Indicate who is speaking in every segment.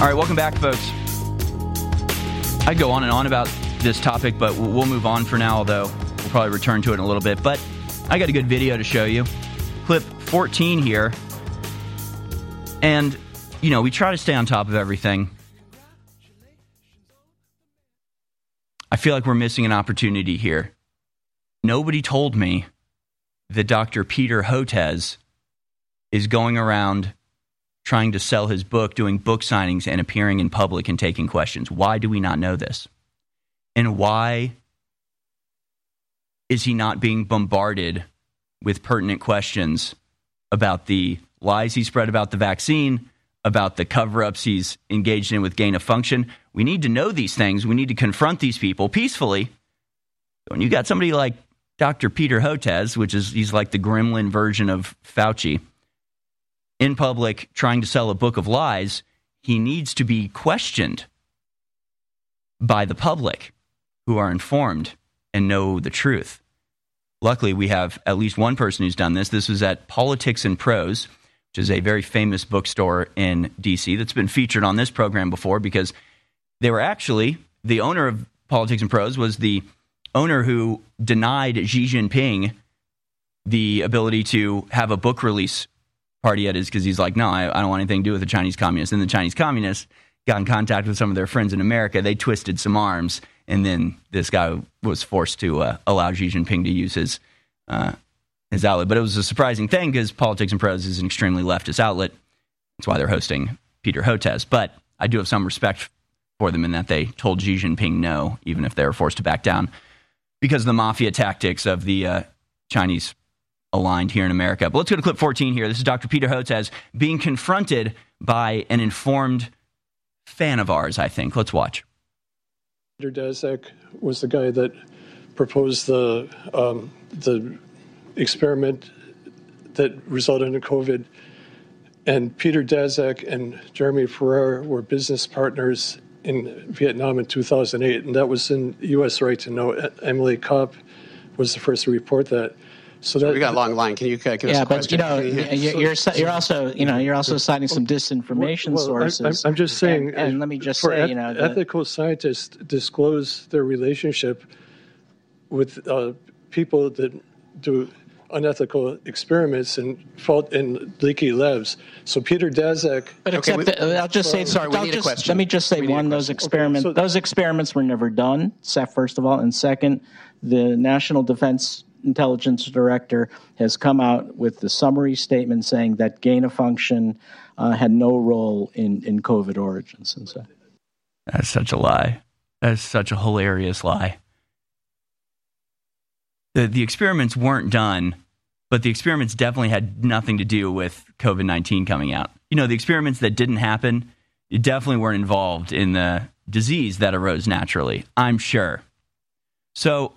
Speaker 1: All right, welcome back, folks. I go on and on about this topic, but we'll move on for now, although we'll probably return to it in a little bit. But I got a good video to show you. Clip 14 here. And, you know, we try to stay on top of everything. I feel like we're missing an opportunity here. Nobody told me that Dr. Peter Hotez is going around trying to sell his book, doing book signings and appearing in public and taking questions. Why do we not know this? And why is he not being bombarded with pertinent questions about the lies he spread about the vaccine, about the cover-ups he's engaged in with gain of function? We need to know these things. We need to confront these people peacefully. When you got somebody like Dr. Peter Hotez, he's like the gremlin version of Fauci, in public trying to sell a book of lies, he needs to be questioned by the public who are informed and know the truth. Luckily, we have at least one person who's done this. This was at Politics and Prose, which is a very famous bookstore in D.C. that's been featured on this program before because they were actually, the owner of Politics and Prose was the owner who denied Xi Jinping the ability to have a book release party at his, because he's like, no, I don't want anything to do with the Chinese communists. And the Chinese communists got in contact with some of their friends in America. They twisted some arms, and then this guy was forced to allow Xi Jinping to use his outlet. But it was a surprising thing because Politics and Prose is an extremely leftist outlet. That's why they're hosting Peter Hotez. But I do have some respect for them in that they told Xi Jinping no, even if they were forced to back down because of the mafia tactics of the Chinese aligned here in America. But let's go to clip 14 here. This is Dr. Peter Hotez being confronted by an informed fan of ours, I think. Let's watch.
Speaker 2: Peter Daszak was the guy that proposed the experiment that resulted in COVID. And Peter Daszak and Jeremy Ferrer were business partners in Vietnam in 2008. And that was in U.S. Right to Know. Emily Kopp was the first to report that. So that,
Speaker 3: we got a long line. Can you give us a question?
Speaker 4: You're also citing some disinformation sources.
Speaker 2: I'm just saying,
Speaker 4: and let me just say,
Speaker 2: ethical scientists disclose their relationship with people that do unethical experiments and fault in leaky labs. So Peter Daszak.
Speaker 4: But I'll just say,
Speaker 3: sorry, we need a question.
Speaker 4: Let me just say those experiments. Okay, those experiments were never done. First of all, and second, the National Defense Intelligence Director has come out with the summary statement saying that gain of function had no role in COVID origins. And so,
Speaker 1: that's such a lie. That's such a hilarious lie. The experiments weren't done, but the experiments definitely had nothing to do with COVID-19 coming out. You know, the experiments that didn't happen definitely weren't involved in the disease that arose naturally, I'm sure. So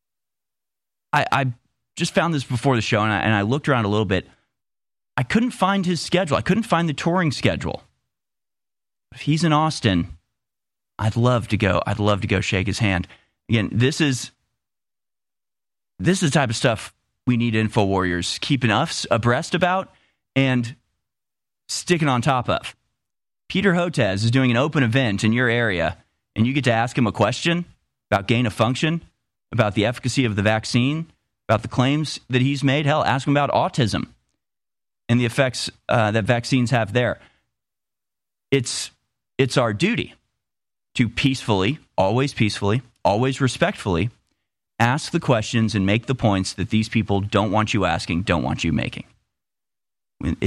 Speaker 1: I just found this before the show, and I looked around a little bit. I couldn't find his schedule. I couldn't find the touring schedule. If he's in Austin, I'd love to go. I'd love to go shake his hand. Again, this is the type of stuff we need info warriors keeping us abreast about and sticking on top of. Peter Hotez is doing an open event in your area, and you get to ask him a question about gain of function, about the efficacy of the vaccine, about the claims that he's made. Hell, ask him about autism and the effects that vaccines have there. It's our duty to peacefully, always respectfully, ask the questions and make the points that these people don't want you asking, don't want you making. And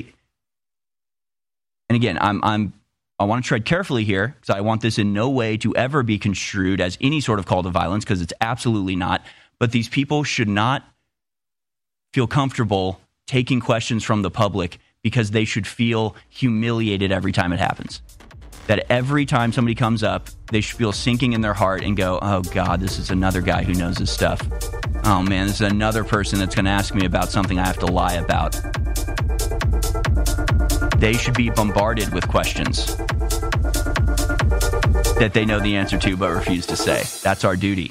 Speaker 1: again, I want to tread carefully here because I want this in no way to ever be construed as any sort of call to violence, because it's absolutely not. But these people should not feel comfortable taking questions from the public because they should feel humiliated every time it happens. That every time somebody comes up, they should feel sinking in their heart and go, oh God, this is another guy who knows his stuff. Oh man, this is another person that's going to ask me about something I have to lie about. They should be bombarded with questions that they know the answer to but refuse to say. That's our duty.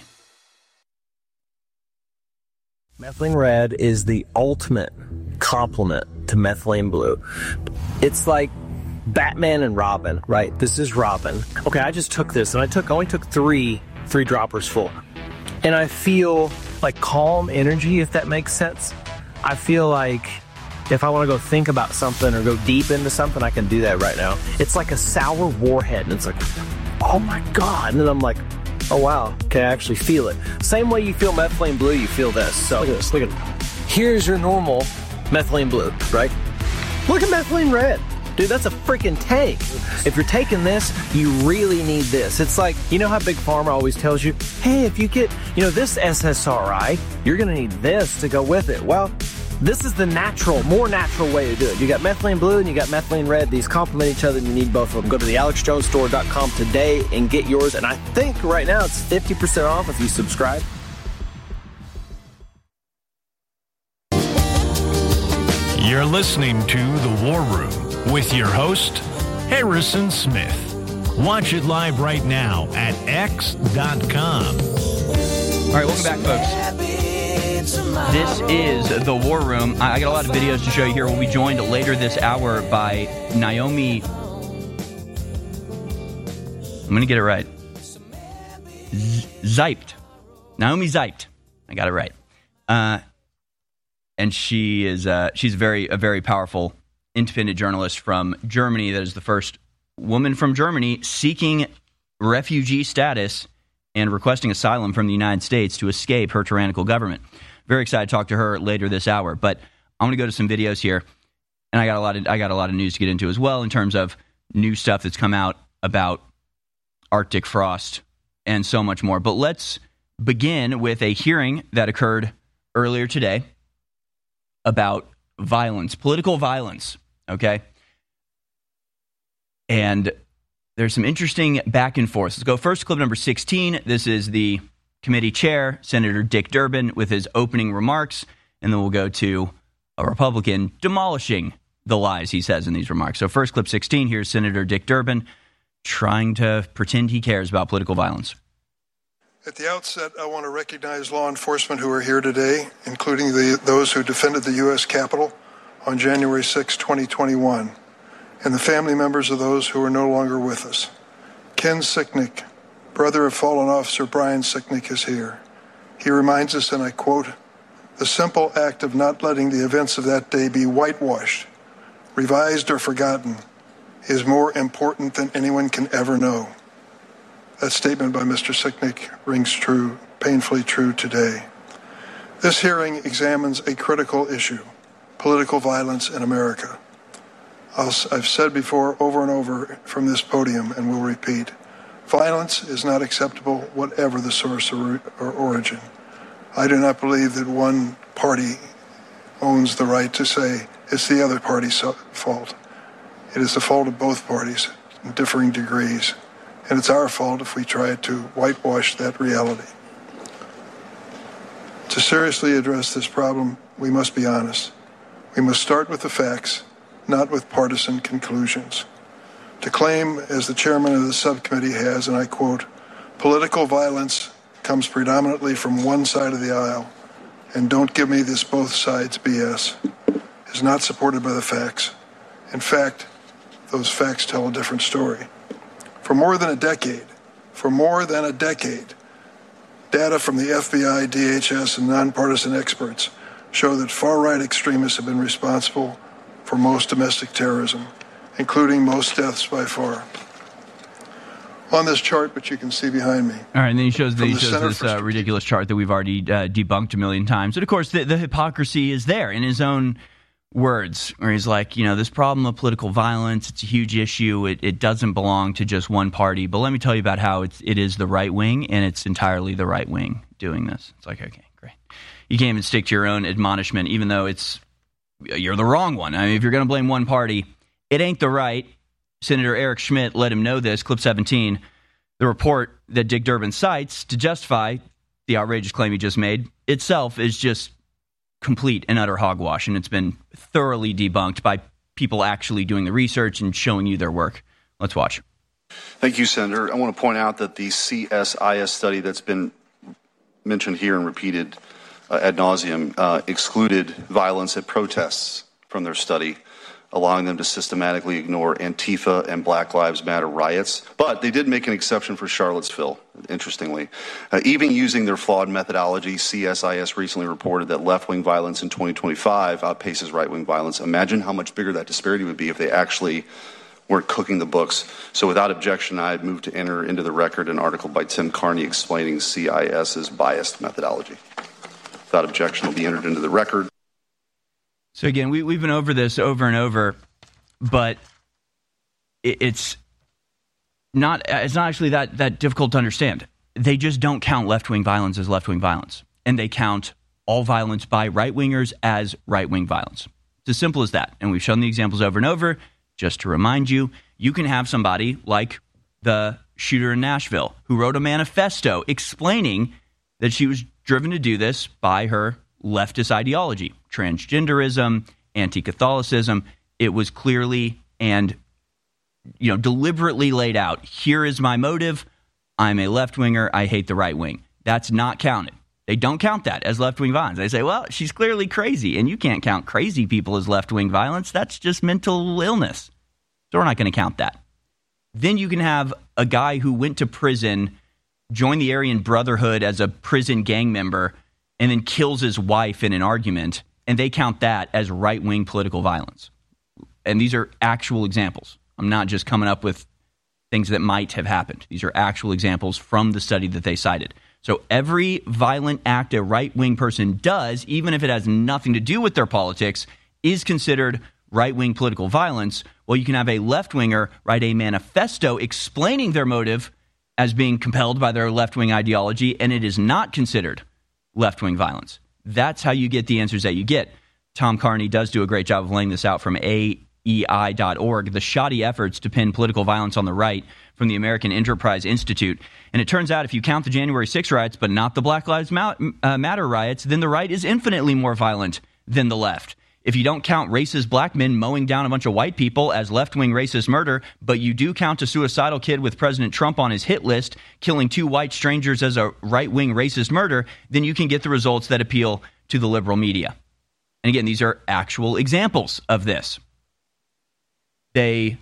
Speaker 5: Methylene red is the ultimate complement to methylene blue. It's like Batman and Robin, right? This is Robin. Okay, I just took this, and I only took three droppers full. And I feel like calm energy, if that makes sense. I feel like if I want to go think about something or go deep into something, I can do that right now. It's like a sour warhead, and it's like, oh my God. And then I'm like, oh wow, okay, I actually feel it. Same way you feel methylene blue, you feel this. So look at this, look at it. Here's your normal methylene blue, right? Look at methylene red. Dude, that's a freaking tank. If you're taking this, you really need this. It's like, you know how Big Pharma always tells you, hey, if you get, this SSRI, you're going to need this to go with it. Well, this is the more natural way to do it. You got methylene blue and you got methylene red. These complement each other and you need both of them. Go to the AlexJonesStore.com today and get yours. And I think right now it's 50% off if you subscribe.
Speaker 6: You're listening to The War Room with your host, Harrison Smith. Watch it live right now at x.com.
Speaker 1: All right, welcome back, folks. This is The War Room. I got a lot of videos to show you here. We'll be joined later this hour by Naomi. I'm going to get it right. Zeipt. Naomi Zeipt. I got it right. And she's a very powerful independent journalist from Germany. That is the first woman from Germany seeking refugee status and requesting asylum from the United States to escape her tyrannical government. Very excited to talk to her later this hour. But I'm going to go to some videos here, and I got a lot of news to get into as well in terms of new stuff that's come out about Arctic frost and so much more. But let's begin with a hearing that occurred earlier today about violence, political violence, okay? And there's some interesting back and forth. Let's go first, clip number 16. This is the committee chair, Senator Dick Durbin, with his opening remarks, and then we'll go to a Republican demolishing the lies he says in these remarks. So first, clip 16, here's Senator Dick Durbin trying to pretend he cares about political violence.
Speaker 7: At the outset, I want to recognize law enforcement who are here today, including those who defended the U.S. Capitol on January 6, 2021, and the family members of those who are no longer with us. Ken Sicknick, brother of fallen officer Brian Sicknick, is here. He reminds us, and I quote, "The simple act of not letting the events of that day be whitewashed, revised, or forgotten is more important than anyone can ever know." That statement by Mr. Sicknick rings true, painfully true today. This hearing examines a critical issue, political violence in America. I've said before over and over from this podium, and will repeat, violence is not acceptable, whatever the source or origin. I do not believe that one party owns the right to say it's the other party's fault. It is the fault of both parties in differing degrees. And it's our fault if we try to whitewash that reality. To seriously address this problem, we must be honest. We must start with the facts, not with partisan conclusions. To claim, as the chairman of the subcommittee has, and I quote, "Political violence comes predominantly from one side of the aisle, and don't give me this both sides BS," is not supported by the facts. In fact, those facts tell a different story. For more than a decade, data from the FBI, DHS, and nonpartisan experts show that far-right extremists have been responsible for most domestic terrorism, including most deaths by far. On this chart, which you can see behind me.
Speaker 1: All right, and then he shows this ridiculous chart that we've already debunked a million times. And, of course, the hypocrisy is there in his own words, where he's like, this problem of political violence, it's a huge issue. It doesn't belong to just one party. But let me tell you about how it is the right wing, and it's entirely the right wing doing this. It's like, okay, great. You can't even stick to your own admonishment, even though you're the wrong one. I mean, if you're going to blame one party, it ain't the right. Senator Eric Schmidt let him know this, clip 17. The report that Dick Durbin cites to justify the outrageous claim he just made itself is just complete and utter hogwash, and it's been thoroughly debunked by people actually doing the research and showing you their work. Let's watch.
Speaker 8: Thank you, Senator. I want to point out that the CSIS study that's been mentioned here and repeated ad nauseum excluded violence at protests from their study. allowing them to systematically ignore Antifa and Black Lives Matter riots. But they did make an exception for Charlottesville, interestingly. Even using their flawed methodology, CSIS recently reported that left-wing violence in 2025 outpaces right-wing violence. Imagine how much bigger that disparity would be if they actually weren't cooking the books. So without objection, I'd move to enter into the record an article by Tim Carney explaining CIS's biased methodology. Without objection, will be entered into the record.
Speaker 1: So again, we've been over this over and over, but it's not actually that difficult to understand. They just don't count left-wing violence as left-wing violence, and they count all violence by right-wingers as right-wing violence. It's as simple as that, and we've shown the examples over and over. Just to remind you, you can have somebody like the shooter in Nashville who wrote a manifesto explaining that she was driven to do this by her leftist ideology, transgenderism, anti-Catholicism. It was clearly and deliberately laid out. Here is my motive. I'm a left-winger. I hate the right wing. That's not counted. They don't count that as left-wing violence. They say, well, she's clearly crazy, and you can't count crazy people as left-wing violence. That's just mental illness. So we're not going to count that. Then you can have a guy who went to prison, joined the Aryan Brotherhood as a prison gang member, and then kills his wife in an argument, and they count that as right-wing political violence. And these are actual examples. I'm not just coming up with things that might have happened. These are actual examples from the study that they cited. So every violent act a right-wing person does, even if it has nothing to do with their politics, is considered right-wing political violence. Well, you can have a left-winger write a manifesto explaining their motive as being compelled by their left-wing ideology, and it is not considered left-wing violence. That's how you get the answers that you get. Tom Carney does do a great job of laying this out from AEI.org, the shoddy efforts to pin political violence on the right from the American Enterprise Institute. And it turns out if you count the January 6 riots but not the Black Lives Matter riots, then the right is infinitely more violent than the left. If you don't count racist black men mowing down a bunch of white people as left-wing racist murder, but you do count a suicidal kid with President Trump on his hit list killing two white strangers as a right-wing racist murder, then you can get the results that appeal to the liberal media. And again, these are actual examples of this. They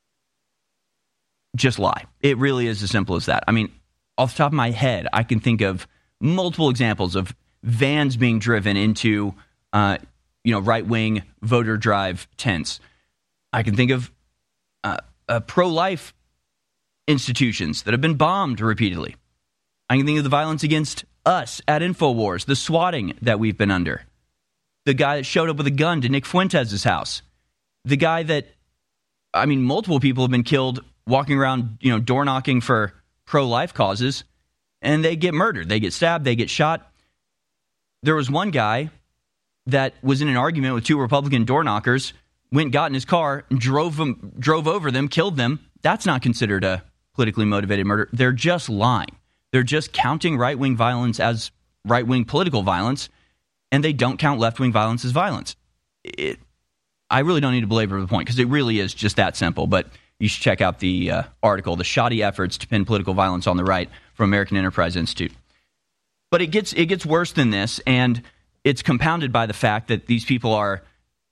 Speaker 1: just lie. It really is as simple as that. I mean, off the top of my head, I can think of multiple examples of vans being driven into right-wing voter drive tents. I can think of pro-life institutions that have been bombed repeatedly. I can think of the violence against us at InfoWars, the swatting that we've been under, the guy that showed up with a gun to Nick Fuentes' house, the guy that, multiple people have been killed walking around, door knocking for pro-life causes, and they get murdered. They get stabbed. They get shot. There was one guy that was in an argument with two Republican door knockers, got in his car, and drove over them, killed them. That's not considered a politically motivated murder. They're just lying. They're just counting right-wing violence as right-wing political violence, and they don't count left-wing violence as violence. I really don't need to belabor the point because it really is just that simple, but you should check out the article, The Shoddy Efforts to Pin Political Violence on the Right from American Enterprise Institute. But it gets worse than this, and it's compounded by the fact that these people are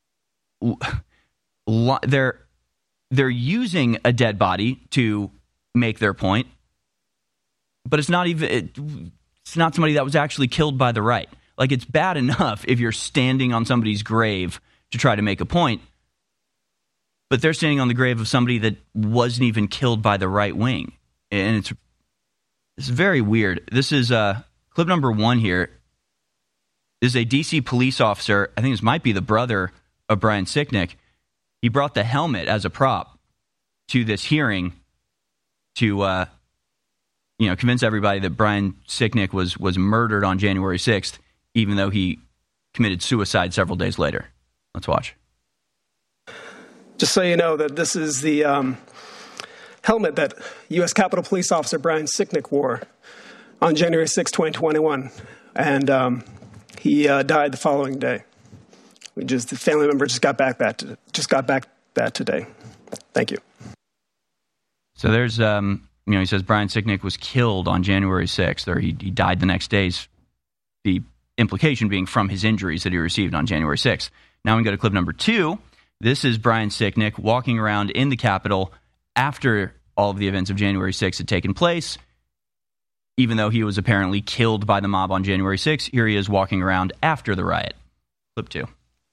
Speaker 1: they're using a dead body to make their point, but it's not somebody that was actually killed by the right. Like, it's bad enough if you're standing on somebody's grave to try to make a point, but they're standing on the grave of somebody that wasn't even killed by the right wing, and it's very weird. This is clip number 1 here. This is a D.C. police officer. I think this might be the brother of Brian Sicknick. He brought the helmet as a prop to this hearing to, convince everybody that Brian Sicknick was murdered on January 6th, even though he committed suicide several days later. Let's watch.
Speaker 9: Just so you know that this is the helmet that U.S. Capitol Police Officer Brian Sicknick wore on January 6, 2021. And he died the following day. The family member just got back that today. Thank you.
Speaker 1: So there's, he says Brian Sicknick was killed on January 6th, or he died the next day. The implication being from his injuries that he received on January 6th. Now we go to clip number 2. This is Brian Sicknick walking around in the Capitol after all of the events of January 6th had taken place. Even though he was apparently killed by the mob on January 6th, here he is walking around after the riot. Clip 2.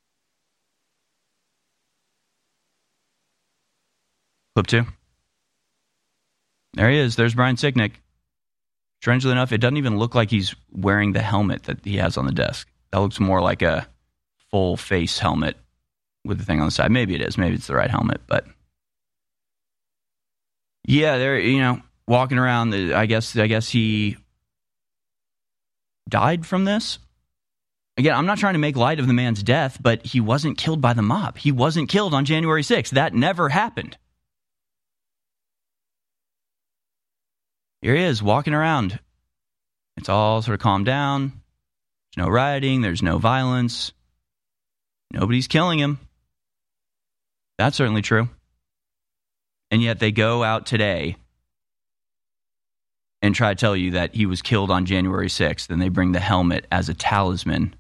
Speaker 1: Clip 2. There he is. There's Brian Sicknick. Strangely enough, it doesn't even look like he's wearing the helmet that he has on the desk. That looks more like a full face helmet with the thing on the side. Maybe it is. Maybe it's the right helmet. But yeah, they're, walking around. I guess he died from this. Again, I'm not trying to make light of the man's death, but he wasn't killed by the mob. He wasn't killed on January 6th. That never happened. Here he is walking around. It's all sort of calmed down. There's no rioting. There's no violence. Nobody's killing him. That's certainly true. And yet they go out today and try to tell you that he was killed on January 6th, and they bring the helmet as a talisman.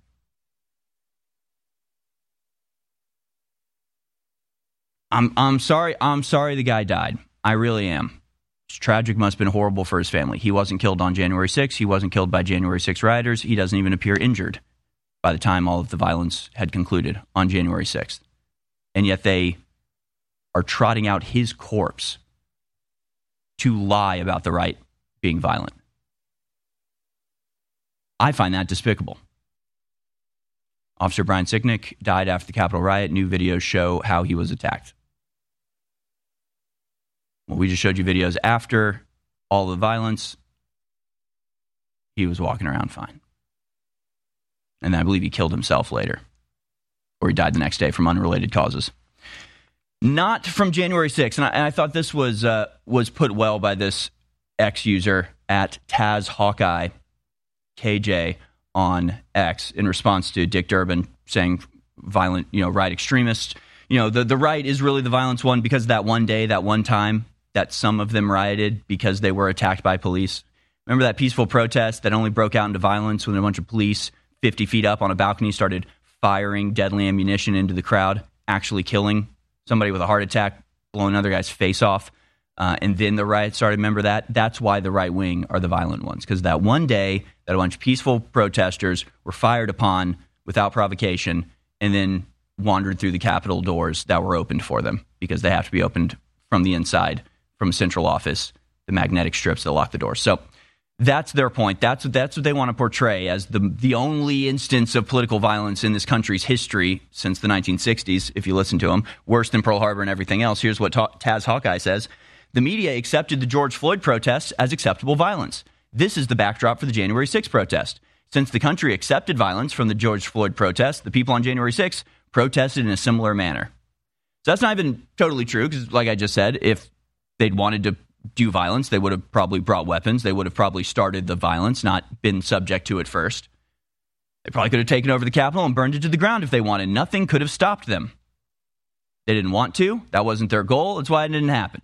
Speaker 1: I'm sorry the guy died. I really am. It's tragic, must have been horrible for his family. He wasn't killed on January 6th. He wasn't killed by January 6th rioters. He doesn't even appear injured by the time all of the violence had concluded on January 6th. And yet they are trotting out his corpse to lie about the right being violent. I find that despicable. Officer Brian Sicknick died after the Capitol riot. New videos show how he was attacked. Well, we just showed you videos after all the violence. He was walking around fine. And then I believe he killed himself later. Or he died the next day from unrelated causes. Not from January 6th. And I thought this was put well by this X-user at Taz Hawkeye KJ on X in response to Dick Durbin saying violent, right extremists. The right is really the violence one because that one day, that one time that some of them rioted because they were attacked by police. Remember that peaceful protest that only broke out into violence when a bunch of police 50 feet up on a balcony started firing deadly ammunition into the crowd, actually killing somebody with a heart attack, blowing another guy's face off. And then the riot started. Remember that? That's why the right wing are the violent ones. Because that one day that a bunch of peaceful protesters were fired upon without provocation and then wandered through the Capitol doors that were opened for them because they have to be opened from the inside, from a central office, the magnetic strips that lock the doors. So that's their point. That's what they want to portray as the only instance of political violence in this country's history since the 1960s, if you listen to them. Worse than Pearl Harbor and everything else. Here's what Taz Hawkeye says. The media accepted the George Floyd protests as acceptable violence. This is the backdrop for the January 6th protest. Since the country accepted violence from the George Floyd protest, the people on January 6th protested in a similar manner. So that's not even totally true, because like I just said, if they'd wanted to do violence, they would have probably brought weapons. They would have probably started the violence, not been subject to it first. They probably could have taken over the Capitol and burned it to the ground if they wanted. Nothing could have stopped them. They didn't want to. That wasn't their goal. That's why it didn't happen.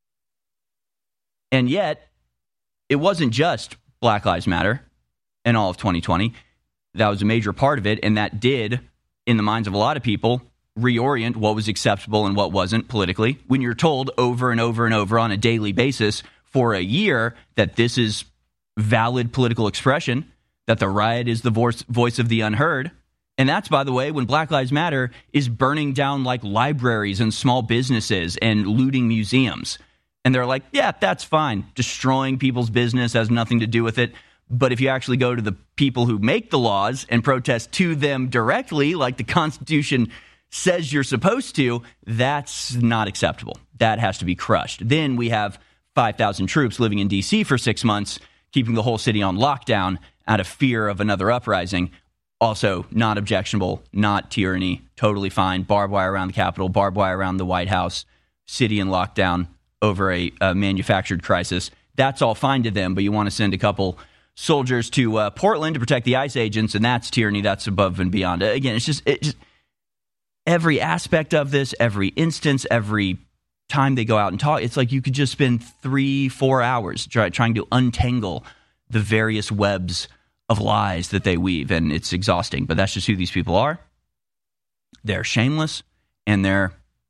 Speaker 1: And yet, it wasn't just Black Lives Matter in all of 2020. That was a major part of it, and that did, in the minds of a lot of people, reorient what was acceptable and what wasn't politically. When you're told over and over and over on a daily basis for a year that this is valid political expression, that the riot is the voice of the unheard. And that's, by the way, when Black Lives Matter is burning down like libraries and small businesses and looting museums. And they're like, yeah, that's fine. Destroying people's business has nothing to do with it. But if you actually go to the people who make the laws and protest to them directly, like the Constitution says you're supposed to, that's not acceptable. That has to be crushed. Then we have 5,000 troops living in D.C. for 6 months, keeping the whole city on lockdown out of fear of another uprising. Also, not objectionable, not tyranny, totally fine. Barbed wire around the Capitol, barbed wire around the White House, city in lockdown over a manufactured crisis. That's all fine to them, but you want to send a couple soldiers to Portland to protect the ICE agents, and that's tyranny. That's above and beyond. Again, it's just every aspect of this, every instance, every time they go out and talk, it's like you could just spend 3-4 hours trying to untangle the various webs of lies that they weave, and it's exhausting. But that's just who these people are. They're shameless, and they're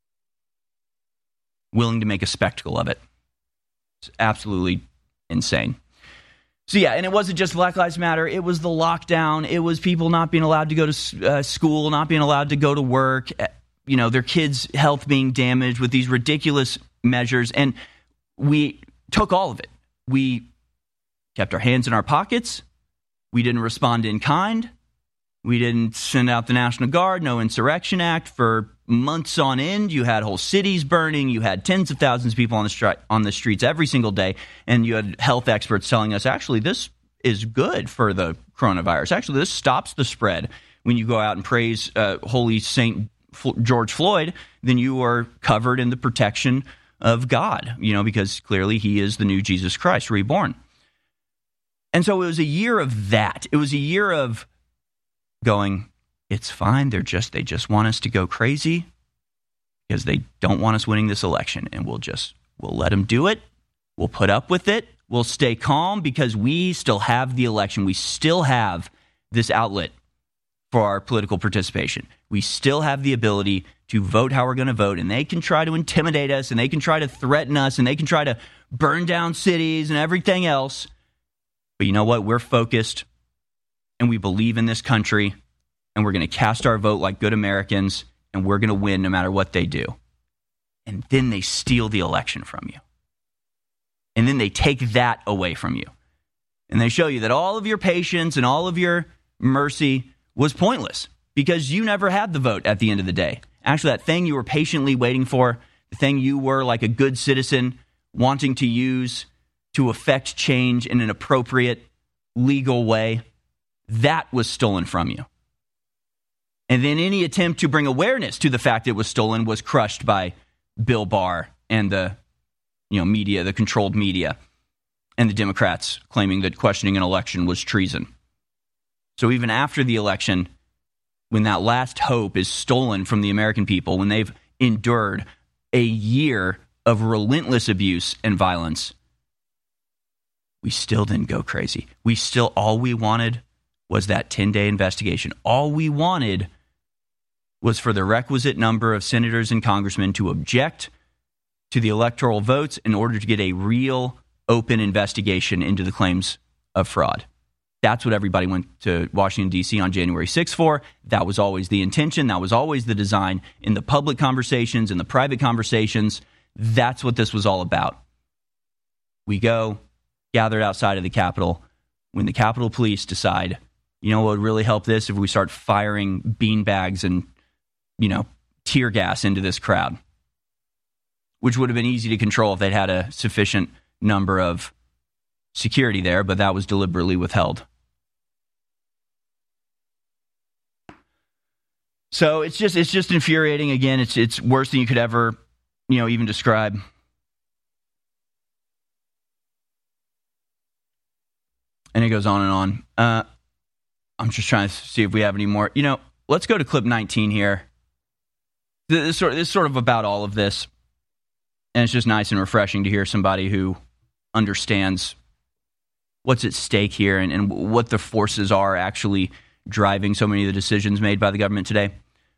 Speaker 1: willing to make a spectacle of it. It's absolutely insane. So yeah, and it wasn't just Black Lives Matter. It was the lockdown. It was people not being allowed to go to school, not being allowed to go to work, their kids' health being damaged with these ridiculous measures. And we took all of it. We kept our hands in our pockets. We didn't respond in kind. We didn't send out the National Guard, no Insurrection Act for months on end. You had whole cities burning. You had tens of thousands of people on the streets every single day. And you had health experts telling us, actually, this is good for the coronavirus. Actually, this stops the spread. When you go out and praise Holy Saint George Floyd, then you are covered in the protection of God, because clearly he is the new Jesus Christ reborn. And so it was a year of that. It was a year of going, it's fine. They just want us to go crazy because they don't want us winning this election. And we'll let them do it. We'll put up with it. We'll stay calm because we still have the election. We still have this outlet for our political participation. We still have the ability to vote how we're going to vote. And they can try to intimidate us, and they can try to threaten us, and they can try to burn down cities and everything else. But you know what? We're focused, and we believe in this country, and we're going to cast our vote like good Americans, and we're going to win no matter what they do. And then they steal the election from you. And then they take that away from you. And they show you that all of your patience and all of your mercy was pointless because you never had the vote at the end of the day. Actually, that thing you were patiently waiting for, the thing you were like a good citizen wanting to use to affect change in an appropriate, legal way, that was stolen from you. And then any attempt to bring awareness to the fact it was stolen was crushed by Bill Barr and the media, the controlled media, and the Democrats claiming that questioning an election was treason. So even after the election, when that last hope is stolen from the American people, when they've endured a year of relentless abuse and violence, we still didn't go crazy. All we wanted was that 10-day investigation. All we wanted was for the requisite number of senators and congressmen to object to the electoral votes in order to get a real open investigation into the claims of fraud. That's what everybody went to Washington, D.C. on January 6th for. That was always the intention. That was always the design in the public conversations, in the private conversations. That's what this was all about. We go, gathered outside of the Capitol. When the Capitol Police decide, what would really help this if we start firing beanbags and, tear gas into this crowd, which would have been easy to control if they'd had a sufficient number of security there, but that was deliberately withheld. So it's just infuriating. Again, it's worse than you could ever, even describe. And it goes on and on. I'm just trying to see if we have any more. Let's go to clip 19 here. This is sort of about all of this. And it's just nice and refreshing to hear somebody who understands what's at stake here and what the forces are actually driving so many of the decisions made by the government today.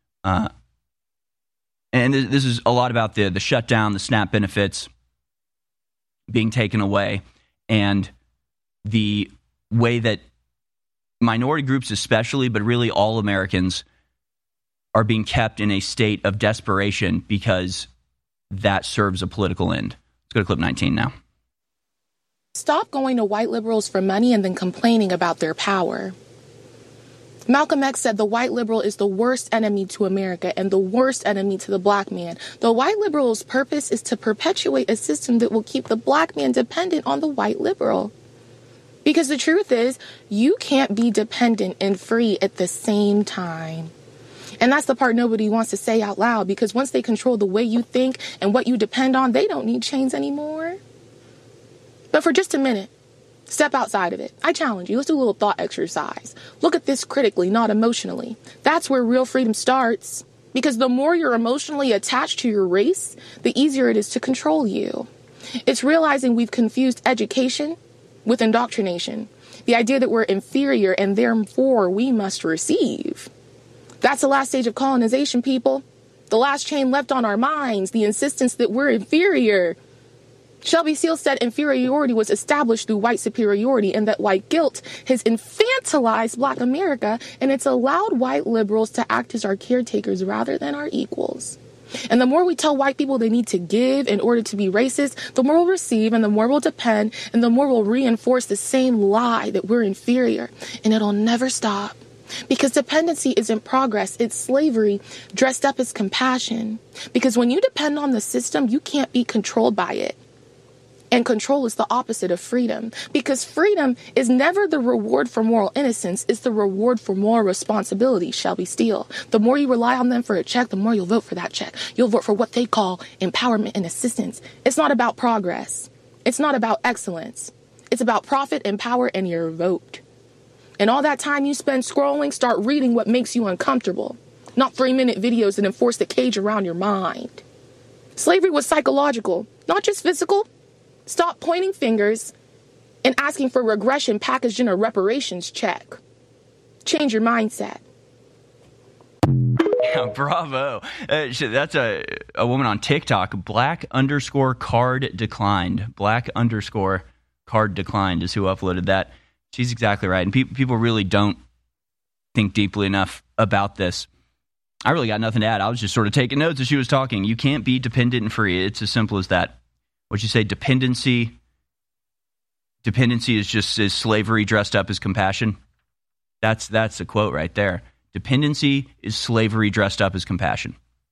Speaker 1: And this is a lot about the shutdown, the SNAP benefits being taken away, and the way that minority groups especially, but really all Americans, are being kept in a state of desperation because that serves a political end. Let's go to clip 19 now.
Speaker 10: Stop going to white liberals for money and then complaining about their power. Malcolm X said the white liberal is the worst enemy to America and the worst enemy to the black man. The white liberal's purpose is to perpetuate a system that will keep the black man dependent on the white liberal. Because the truth is, you can't be dependent and free at the same time. And that's the part nobody wants to say out loud, because once they control the way you think and what you depend on, they don't need chains anymore. But for just a minute, step outside of it. I challenge you. Let's do a little thought exercise. Look at this critically, not emotionally. That's where real freedom starts. Because the more you're emotionally attached to your race, the easier it is to control you. It's realizing we've confused education with indoctrination. The idea that we're inferior and therefore we must receive. That's the last stage of colonization, people. The last chain left on our minds, the insistence that we're inferior. Shelby Seals said inferiority was established through white superiority and that white guilt has infantilized Black America, and it's allowed white liberals to act as our caretakers rather than our equals. And the more we tell white people they need to give in order to be racist, the more we'll receive and the more we'll depend and the more we'll reinforce the same lie that we're inferior. And it'll never stop. Because dependency isn't progress, it's slavery dressed up as compassion. Because when you depend on the system, you can't be controlled by it. And control is the opposite of freedom. Because freedom is never the reward for moral innocence, it's the reward for moral responsibility, Shelby Steele. The more you rely on them for a check, the more you'll vote for that check. You'll vote for what they call empowerment and assistance. It's not about progress. It's not about excellence. It's about profit and power and your vote. And all that time you spend scrolling, start reading what makes you uncomfortable. Not 3-minute videos that enforce the cage around your mind. Slavery was psychological, not just physical. Stop pointing fingers and asking for regression packaged in a reparations check. Change your mindset.
Speaker 1: Yeah, bravo. That's a woman on TikTok. Black_card declined. Black_card declined is who uploaded that. She's exactly right. And people really don't think deeply enough about this. I really got nothing to add. I was just sort of taking notes as she was talking. You can't be dependent and free. It's as simple as that. What'd you say? Dependency is slavery dressed up as compassion. That's a quote right there. Dependency is slavery dressed up as compassion.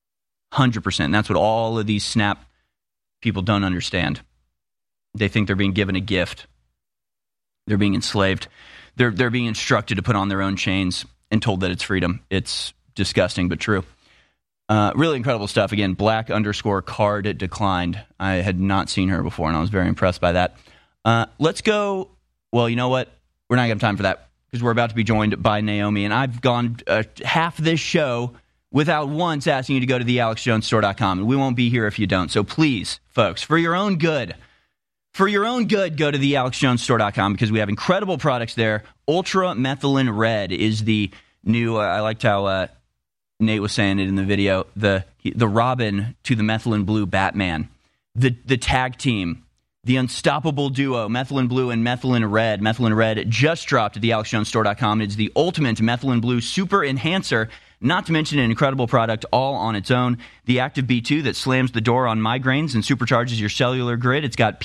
Speaker 1: 100%. And that's what all of these SNAP people don't understand. They think they're being given a gift. They're being enslaved. They're being instructed to put on their own chains and told that it's freedom. It's disgusting, but true. Really incredible stuff. Again, Black_card declined. I had not seen her before, and I was very impressed by that. Let's go. Well, you know what? We're not going to have time for that because we're about to be joined by Naomi, and I've gone half this show without once asking you to go to thealexjonesstore.com, and we won't be here if you don't. So please, folks, for your own good, go to thealexjonesstore.com because we have incredible products there. Ultra Methylene Red is the new, I liked how Nate was saying it in the video, the Robin to the Methylene Blue Batman, the tag team, the unstoppable duo, Methylene Blue and Methylene Red. Methylene Red just dropped at thealexjonesstore.com. It's the ultimate Methylene Blue super enhancer, not to mention an incredible product all on its own. The Active B2 that slams the door on migraines and supercharges your cellular grid. It's got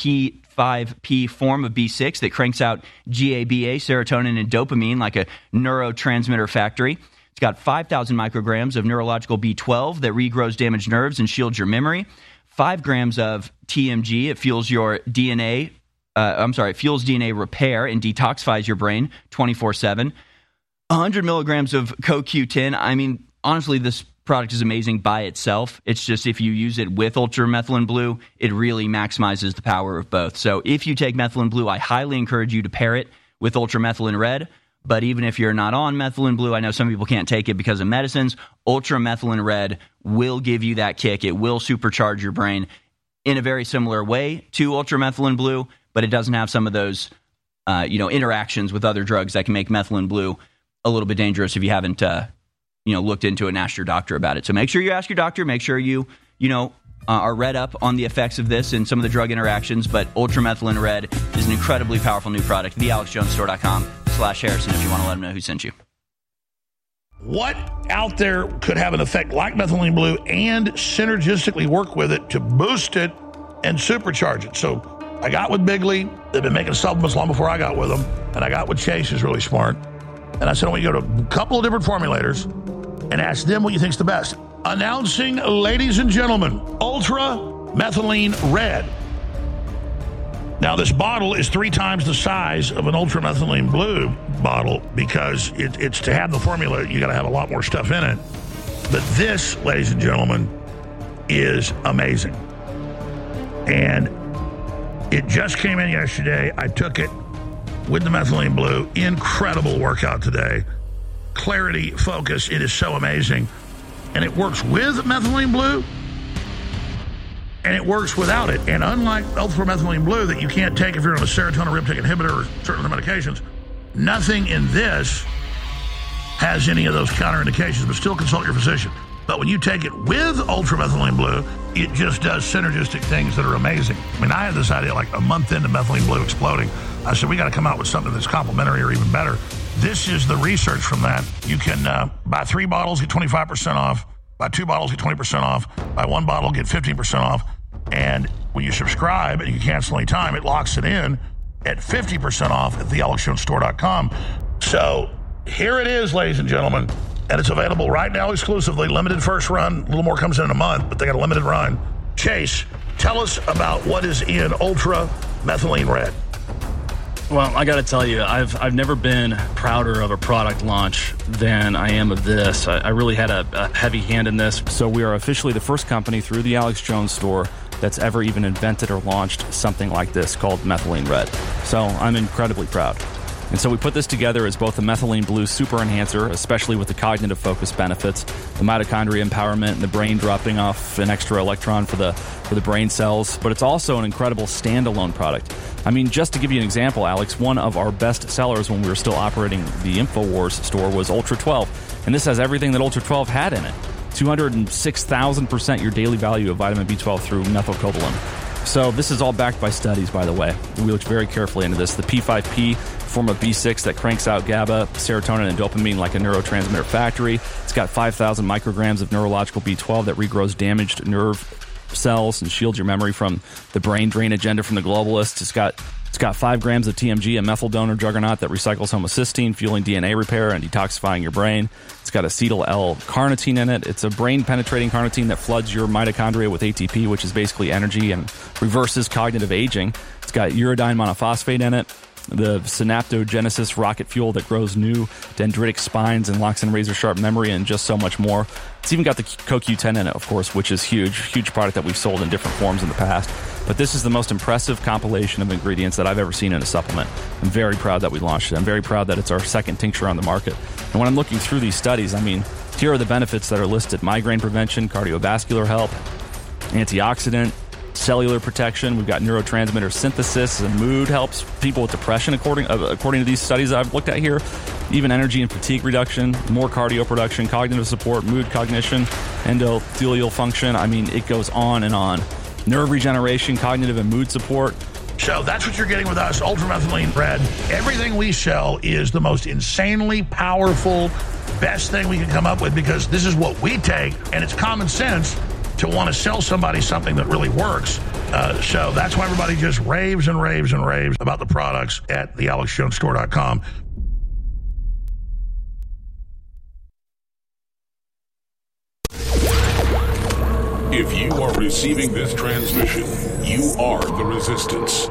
Speaker 1: P5P form of B6 that cranks out GABA, serotonin, and dopamine like a neurotransmitter factory. It's got 5,000 micrograms of neurological B12 that regrows damaged nerves and shields your memory. 5 grams of TMG. It fuels your DNA. It fuels DNA repair and detoxifies your brain 24/7. 100 milligrams of CoQ10. I mean, honestly, this product is amazing by itself. It's just if you use it with Ultra Methylene Blue, it really maximizes the power of both. So if you take Methylene Blue, I highly encourage you to pair it with Ultra Methylene Red. But even if you're not on Methylene Blue, I know some people can't take it because of medicines, Ultra Methylene Red will give you that kick. It will supercharge your brain in a very similar way to Ultra Methylene Blue, but it doesn't have some of those interactions with other drugs that can make Methylene Blue a little bit dangerous if you haven't looked into it and asked your doctor about it. So make sure you ask your doctor. Make sure you are read up on the effects of this and some of the drug interactions. But Ultra Methylene Red is an incredibly powerful new product. TheAlexJonesStore.com/Harrison if you want to let them know who sent you.
Speaker 11: What out there could have an effect like Methylene Blue and synergistically work with it to boost it and supercharge it? So I got with Bigley. They've been making supplements long before I got with them. And I got with Chase, who's really smart. And I said, I want you to go to a couple of different formulators and ask them what you think's the best. Announcing, ladies and gentlemen, Ultra Methylene Red. Now, this bottle is 3 times the size of an Ultra Methylene Blue bottle because it's to have the formula, you got to have a lot more stuff in it. But this, ladies and gentlemen, is amazing. And it just came in yesterday. I took it with the Methylene Blue. Incredible workout today. Clarity, focus, it is so amazing. And it works with Methylene Blue, and it works without it. And unlike Ultra Methylene Blue that you can't take if you're on a serotonin reuptake inhibitor or certain other medications, nothing in this has any of those counterindications, but still consult your physician. But when you take it with ultramethylene blue, it just does synergistic things that are amazing. I mean, I had this idea like a month into methylene blue exploding. I said, we got to come out with something that's complementary or even better. This is the research from that. You can buy 3 bottles, get 25% off. Buy 2 bottles, get 20% off. Buy 1 bottle, get 15% off. And when you subscribe and you can cancel any time, it locks it in at 50% off at thealexjonestore.com. So here it is, ladies and gentlemen, and it's available right now exclusively. Limited first run. A little more comes in a month, but they got a limited run. Chase, tell us about what is in Ultra Methylene Red.
Speaker 12: Well, I got to tell you, I've never been prouder of a product launch than I am of this. I really had a heavy hand in this. So we are officially the first company through the Alex Jones store that's ever even invented or launched something like this called Methylene Red. So I'm incredibly proud. And so we put this together as both a methylene blue super enhancer, especially with the cognitive focus benefits, the mitochondria empowerment, and the brain dropping off an extra electron for the brain cells. But it's also an incredible standalone product. I mean, just to give you an example, Alex, one of our best sellers when we were still operating the InfoWars store was Ultra 12. And this has everything that Ultra 12 had in it. 206,000% your daily value of vitamin B12 through methylcobalamin. So this is all backed by studies, by the way. We looked very carefully into this. The P5P, form of B6 that cranks out GABA, serotonin, and dopamine like a neurotransmitter factory. It's got 5,000 micrograms of neurological B12 that regrows damaged nerve cells and shields your memory from the brain drain agenda from the globalists. It's got 5 grams of TMG, a methyl donor juggernaut that recycles homocysteine, fueling DNA repair and detoxifying your brain. It's got acetyl L-carnitine in it. It's a brain-penetrating carnitine that floods your mitochondria with ATP, which is basically energy, and reverses cognitive aging. It's got uridine monophosphate in it, the synaptogenesis rocket fuel that grows new dendritic spines and locks in razor-sharp memory, and just so much more. It's even got the CoQ10 in it, of course, which is huge product that we've sold in different forms in the past. But this is the most impressive compilation of ingredients that I've ever seen in a supplement. I'm very proud that we launched it. I'm very proud that it's our second tincture on the market. And when I'm looking through these studies, I mean, here are the benefits that are listed: migraine prevention, cardiovascular help, antioxidant, cellular protection. We've got neurotransmitter synthesis, and mood helps people with depression, according to these studies I've looked at here. Even energy and fatigue reduction, more cardio production, cognitive support, mood cognition, endothelial function. I mean, it goes on and on. Nerve regeneration, cognitive and mood support.
Speaker 11: So that's what you're getting with us, Ultramethylene Red. Everything we sell is the most insanely powerful, best thing we can come up with, because this is what we take, and it's common sense to want to sell somebody something that really works. So that's why everybody just raves and raves and raves about the products at thealexjonestore.com.
Speaker 13: If you are receiving this transmission, you are the resistance.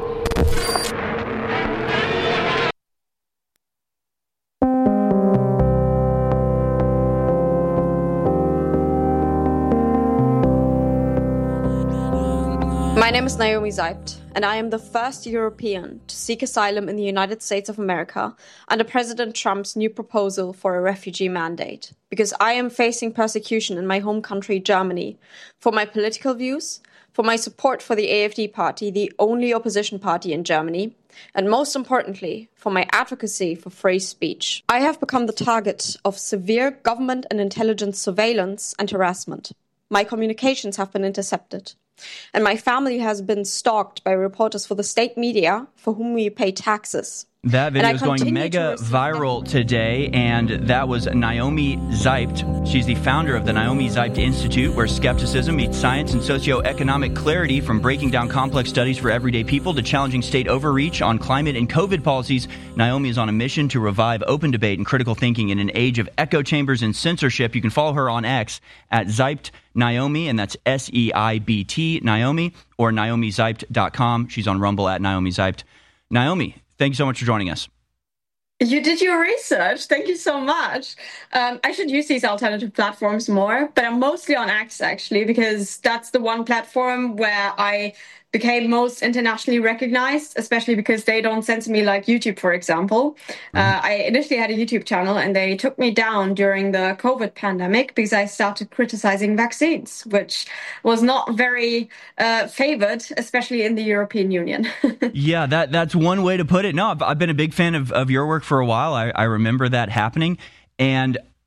Speaker 14: My name is Naomi Seibt, and I am the first European to seek asylum in the United States of America under President Trump's new proposal for a refugee mandate, because I am facing persecution in my home country, Germany, for my political views, for my support for the AfD party, the only opposition party in Germany, and most importantly, for my advocacy for free speech. I have become the target of severe government and intelligence surveillance and harassment. My communications have been intercepted. And my family has been stalked by reporters for the state media for whom we pay taxes.
Speaker 1: That video is going mega viral today, and that was Naomi Seibt. She's the founder of the Naomi Seibt Institute, where skepticism meets science and socioeconomic clarity, from breaking down complex studies for everyday people to challenging state overreach on climate and COVID policies. Naomi is on a mission to revive open debate and critical thinking in an age of echo chambers and censorship. You can follow her on X at Seibt Naomi, and that's Seibt Naomi, or NaomiSeibt.com. She's on Rumble at Naomi Seibt. Naomi, thank you so much for joining us.
Speaker 15: You did your research. Thank you so much. I should use these alternative platforms more, but I'm mostly on X, actually, because that's the one platform where I became most internationally recognized, especially because they don't censor me like YouTube, for example. I initially had a YouTube channel, and they took me down during the COVID pandemic because I started criticizing vaccines, which was not very favored, especially in the European Union.
Speaker 1: Yeah, that's one way to put it. No, I've been a big fan of your work for a while. I remember that happening. And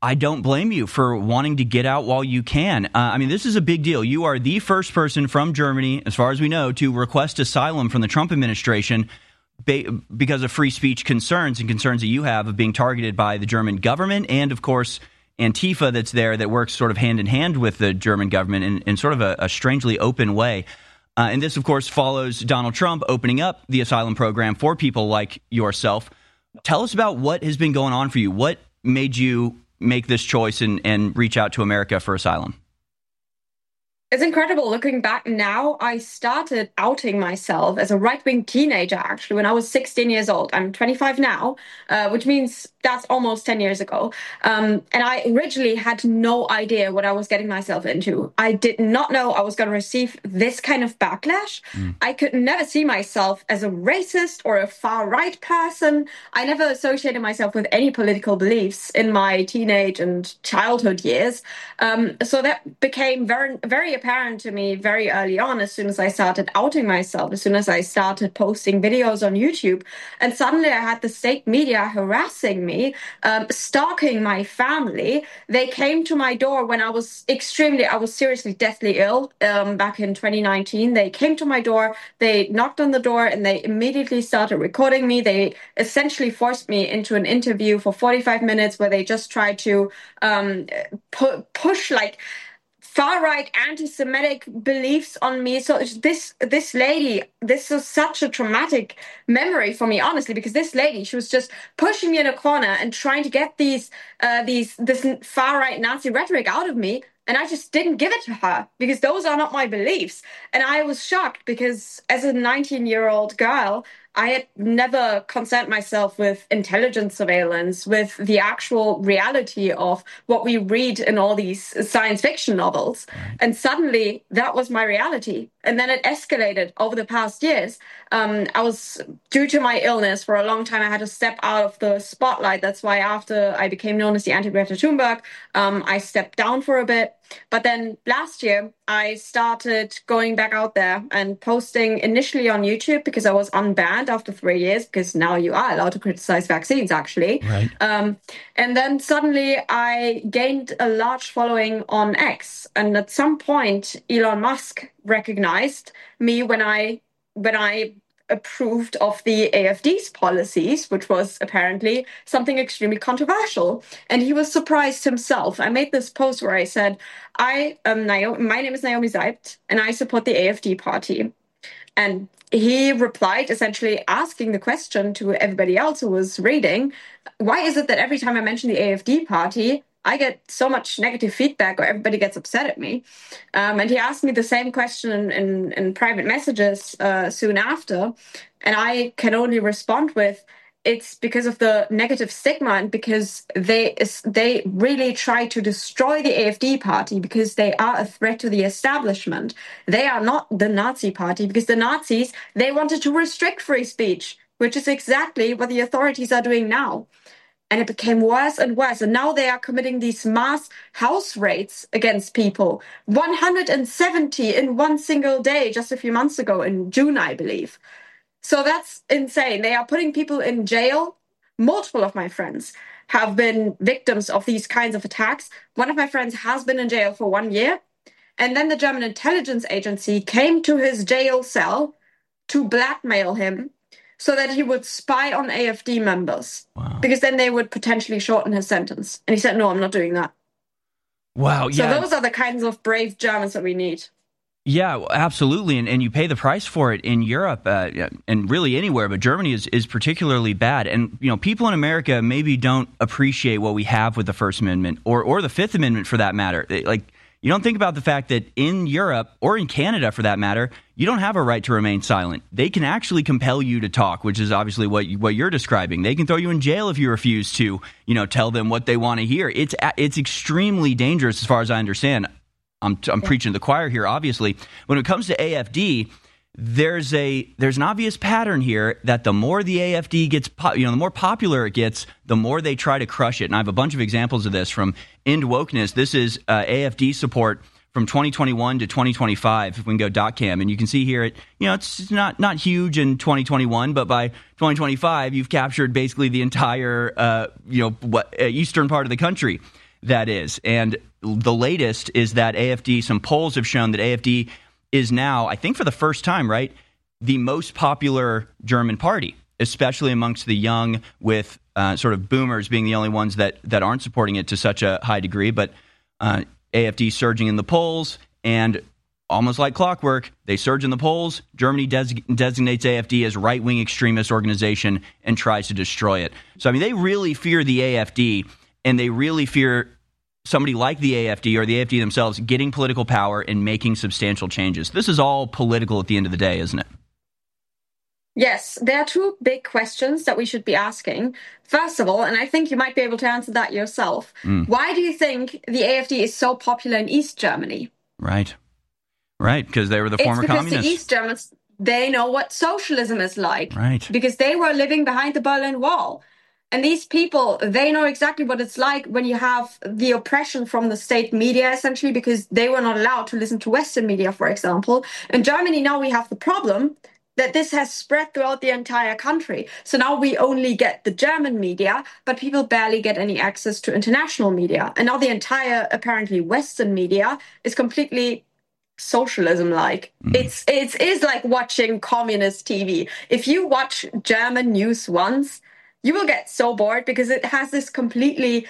Speaker 1: I don't blame you for wanting to get out while you can. I mean, this is a big deal. You are the first person from Germany, as far as we know, to request asylum from the Trump administration because of free speech concerns and concerns that you have of being targeted by the German government and, of course, Antifa that's there that works sort of hand in hand with the German government in sort of a strangely open way. And this, of course, follows Donald Trump opening up the asylum program for people like yourself. Tell us about what has been going on for you. What made you make this choice and reach out to America for asylum?
Speaker 15: It's incredible. Looking back now, I started outing myself as a right-wing teenager, actually, when I was 16 years old. I'm 25 now, which means that's almost 10 years ago. And I originally had no idea what I was getting myself into. I did not know I was going to receive this kind of backlash. I could never see myself as a racist or a far-right person. I never associated myself with any political beliefs in my teenage and childhood years. So that became very, very apparent to me very early on, as soon as I started outing myself, as soon as I started posting videos on YouTube. And suddenly I had the state media harassing me, stalking my family. They came to my door when I was seriously deathly ill back in 2019. They came to my door, they knocked on the door, and they immediately started recording me. They essentially forced me into an interview for 45 minutes where they just tried to push like far-right anti-Semitic beliefs on me. So this lady, this is such a traumatic memory for me, honestly, because this lady, she was just pushing me in a corner and trying to get this far-right Nazi rhetoric out of me. And I just didn't give it to her because those are not my beliefs. And I was shocked because as a 19-year-old girl, I had never concerned myself with intelligence surveillance, with the actual reality of what we read in all these science fiction novels. And suddenly that was my reality. And then it escalated over the past years. I was, due to my illness for a long time, I had to step out of the spotlight. That's why after I became known as the anti-Greta Thunberg, I stepped down for a bit. But then last year, I started going back out there and posting initially on YouTube because I was unbanned after 3 years, because now you are allowed to criticize vaccines, actually. Right. And then suddenly I gained a large following on X. And at some point, Elon Musk recognized me when I approved of the AfD's policies, which was apparently something extremely controversial. And he was surprised himself. I made this post where I said, my name is Naomi Seibt, and I support the AfD party. And he replied, essentially asking the question to everybody else who was reading, why is it that every time I mention the AfD party, I get so much negative feedback, or everybody gets upset at me? And he asked me the same question in private messages soon after. And I can only respond with, it's because of the negative stigma and because they really try to destroy the AfD party because they are a threat to the establishment. They are not the Nazi party, because the Nazis, they wanted to restrict free speech, which is exactly what the authorities are doing now. And it became worse and worse. And now they are committing these mass house raids against people. 170 in one single day, just a few months ago, in June, I believe. So that's insane. They are putting people in jail. Multiple of my friends have been victims of these kinds of attacks. One of my friends has been in jail for 1 year. And then the German intelligence agency came to his jail cell to blackmail him so that he would spy on AfD members. Wow. Because then they would potentially shorten his sentence. And he said, no, I'm not doing that.
Speaker 1: Wow, yeah.
Speaker 15: So those are the kinds of brave Germans that we need.
Speaker 1: Yeah, absolutely. And you pay the price for it in Europe and really anywhere, but Germany is particularly bad. And, you know, people in America maybe don't appreciate what we have with the First Amendment or the Fifth Amendment for that matter. Like, you don't think about the fact that in Europe or in Canada, for that matter, you don't have a right to remain silent. They can actually compel you to talk, which is obviously what you're describing. They can throw you in jail if you refuse to, tell them what they want to hear. It's extremely dangerous as far as I understand. I'm preaching to the choir here, obviously. When it comes to AfD, there's an obvious pattern here that the more the AfD gets, the more popular it gets, the more they try to crush it. And I have a bunch of examples of this from End Wokeness. This is AfD support from 2021 to 2025. If we can go .cam, and you can see here, it's not huge in 2021, but by 2025, you've captured basically the entire eastern part of the country. that is. And the latest is that AfD, some polls have shown that AfD is now, I think for the first time, right, the most popular German party, especially amongst the young, with sort of boomers being the only ones that aren't supporting it to such a high degree. But AfD surging in the polls, and almost like clockwork, they surge in the polls. Germany designates AfD as right-wing extremist organization and tries to destroy it. So, I mean, they really fear the AfD, and they really fear somebody like the AfD or the AfD themselves getting political power and making substantial changes. This is all political at the end of the day, isn't it?
Speaker 15: Yes, there are two big questions that we should be asking. First of all, and I think you might be able to answer that yourself, why do you think the AfD is so popular in East Germany?
Speaker 1: Right, because they were the former communists.
Speaker 15: Because the East Germans, they know what socialism is like.
Speaker 1: Right.
Speaker 15: Because they were living behind the Berlin Wall. And these people, they know exactly what it's like when you have the oppression from the state media, essentially, because they were not allowed to listen to Western media, for example. In Germany, now we have the problem that this has spread throughout the entire country. So now we only get the German media, but people barely get any access to international media. And now the entire, apparently, Western media is completely socialism-like. It is like watching communist TV. If you watch German news once, you will get so bored because it has this completely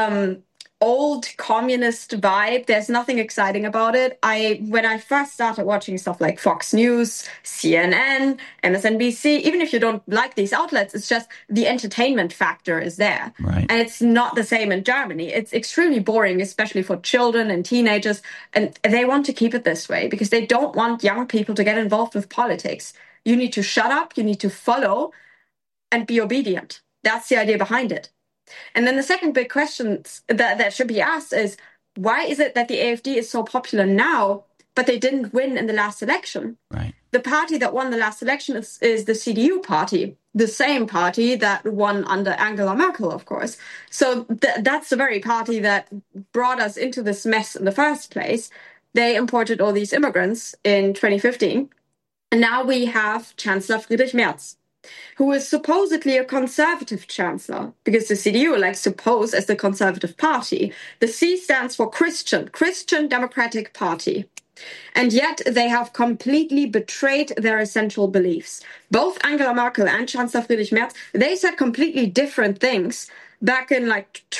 Speaker 15: old communist vibe. There's nothing exciting about it. When I first started watching stuff like Fox News, CNN, MSNBC, even if you don't like these outlets, it's just the entertainment factor is there.
Speaker 1: Right.
Speaker 15: And it's not the same in Germany. It's extremely boring, especially for children and teenagers. And they want to keep it this way because they don't want young people to get involved with politics. You need to shut up, you need to follow, and be obedient. That's the idea behind it. And then the second big question that should be asked is, why is it that the AfD is so popular now, but they didn't win in the last election?
Speaker 1: Right.
Speaker 15: The party that won the last election is the CDU party, the same party that won under Angela Merkel, of course. So that's the very party that brought us into this mess in the first place. They imported all these immigrants in 2015. And now we have Chancellor Friedrich Merz, who is supposedly a conservative chancellor, because the CDU likes to pose as the conservative party. The C stands for Christian Democratic Party. And yet they have completely betrayed their essential beliefs. Both Angela Merkel and Chancellor Friedrich Merz, they said completely different things back in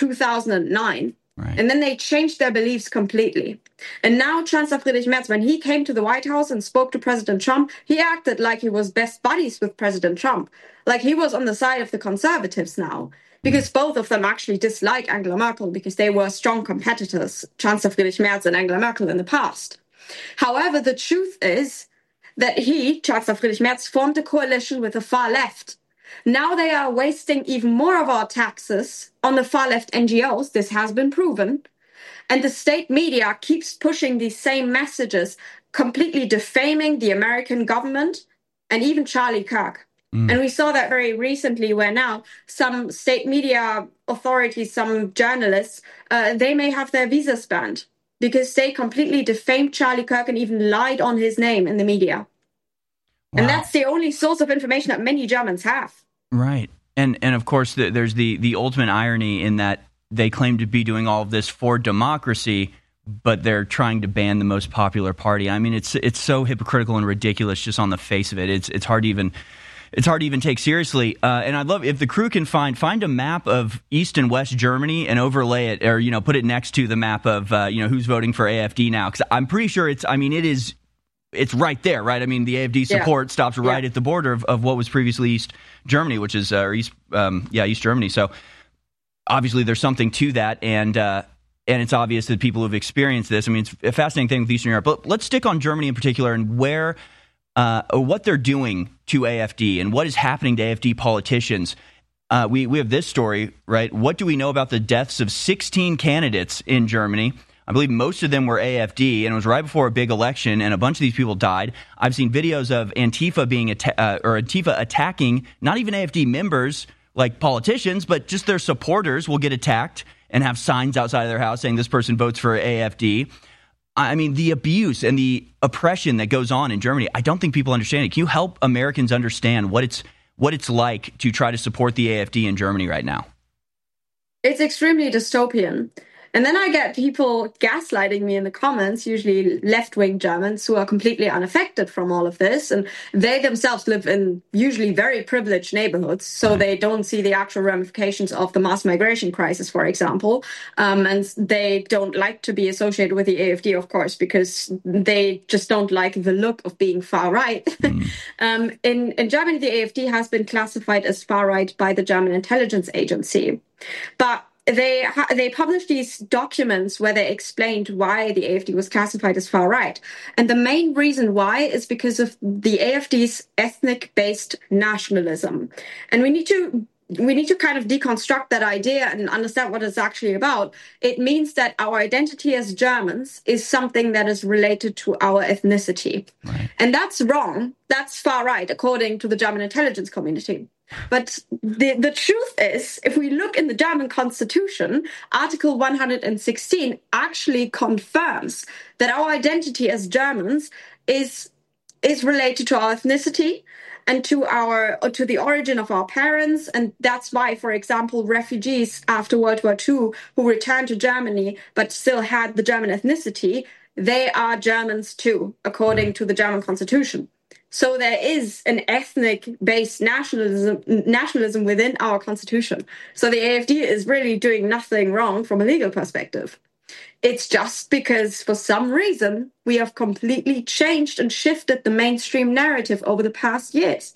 Speaker 15: 2009.
Speaker 1: Right.
Speaker 15: And then they changed their beliefs completely. And now Chancellor Friedrich Merz, when he came to the White House and spoke to President Trump, he acted like he was best buddies with President Trump, like he was on the side of the conservatives now, because both of them actually dislike Angela Merkel because they were strong competitors, Chancellor Friedrich Merz and Angela Merkel, in the past. However, the truth is that Chancellor Friedrich Merz, formed a coalition with the far left. Now they are wasting even more of our taxes on the far left NGOs. This has been proven. And the state media keeps pushing these same messages, completely defaming the American government and even Charlie Kirk. And we saw that very recently, where now some state media authorities, some journalists, they may have their visas banned because they completely defamed Charlie Kirk and even lied on his name in the media. Wow. And that's the only source of information that many Germans have.
Speaker 1: Right. And of course, there's the ultimate irony in that they claim to be doing all of this for democracy, but they're trying to ban the most popular party. I mean, it's so hypocritical and ridiculous just on the face of it. It's hard to even take seriously. And I'd love if the crew can find a map of East and West Germany and overlay it, or put it next to the map of who's voting for AfD now, because I'm pretty sure it's right there, right? I mean, the AfD support stops right at the border of what was previously East Germany, which is East Germany. So obviously there's something to that, and it's obvious that people who've experienced this. I mean, it's a fascinating thing with Eastern Europe. But let's stick on Germany in particular and where what they're doing to AfD and what is happening to AfD politicians. We have this story, right? What do we know about the deaths of 16 candidates in Germany? I believe most of them were AfD, and it was right before a big election, and a bunch of these people died. I've seen videos of Antifa Antifa attacking not even AfD members like politicians, but just their supporters will get attacked and have signs outside of their house saying this person votes for AfD. I mean, the abuse and the oppression that goes on in Germany, I don't think people understand it. Can you help Americans understand what it's like to try to support the AfD in Germany right now?
Speaker 15: It's extremely dystopian. And then I get people gaslighting me in the comments, usually left-wing Germans who are completely unaffected from all of this. And they themselves live in usually very privileged neighborhoods, so they don't see the actual ramifications of the mass migration crisis, for example. And they don't like to be associated with the AfD, of course, because they just don't like the look of being far right. In Germany, the AfD has been classified as far right by the German intelligence agency. But they published these documents where they explained why the AfD was classified as far right. And the main reason why is because of the AfD's ethnic-based nationalism. And we need to kind of deconstruct that idea and understand what it's actually about. It means that our identity as Germans is something that is related to our ethnicity. Right. And that's wrong. That's far right, according to the German intelligence community. But the truth is, if we look in the German constitution, Article 116 actually confirms that our identity as Germans is related to our ethnicity and to the origin of our parents. And that's why, for example, refugees after World War II who returned to Germany but still had the German ethnicity, they are Germans too, according to the German constitution. So there is an ethnic-based nationalism within our constitution. So the AfD is really doing nothing wrong from a legal perspective. It's just because, for some reason, we have completely changed and shifted the mainstream narrative over the past years.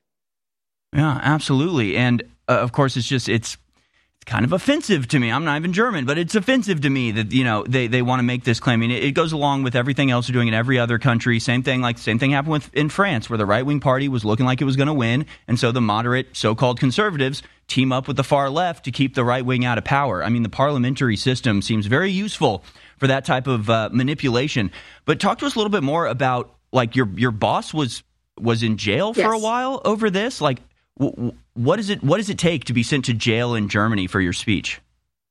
Speaker 1: Yeah, absolutely. And, of course, it's kind of offensive to me. I'm not even German, but it's offensive to me that, they want to make this claim. I mean, it goes along with everything else they're doing in every other country. Same thing happened in France, where the right-wing party was looking like it was going to win. And so the moderate so-called conservatives team up with the far left to keep the right wing out of power. I mean, the parliamentary system seems very useful for that type of manipulation. But talk to us a little bit more about, like, your boss was in jail for a while over this. Like, what does it take to be sent to jail in Germany for your speech?